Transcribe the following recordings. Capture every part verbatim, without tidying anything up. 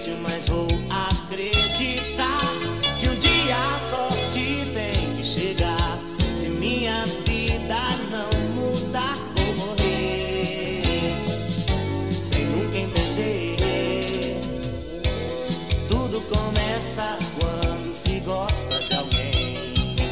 difícil, mas vou acreditar que um dia a sorte tem que chegar. Se minha vida não mudar, vou morrer sem nunca entender. Tudo começa quando se gosta de alguém,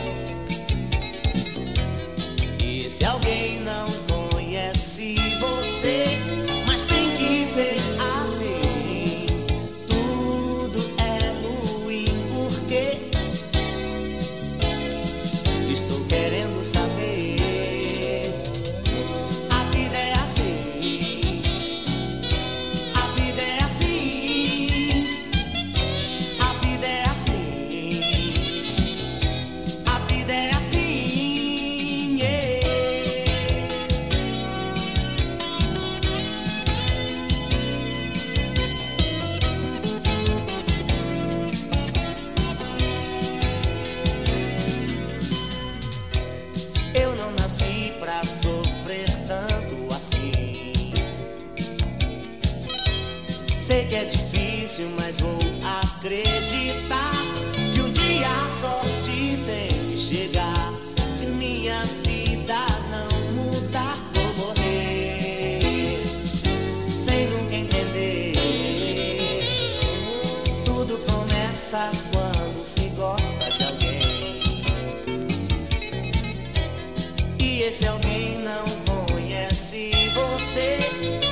e esse alguém não conhece você, mas tem que ser assim. Tudo é ruim porque estou querendo saber. A vida é assim, a vida é assim, a vida é assim, a vida é assim, yeah. Eu não nasci pra sofrer tanto assim. Sei que é difícil, mas vou acreditar que um dia a sorte tem que chegar. Se minha vida não mudar, vou morrer sem nunca entender. Tudo começa quando se gosta de alguém, e esse alguém não conhece você,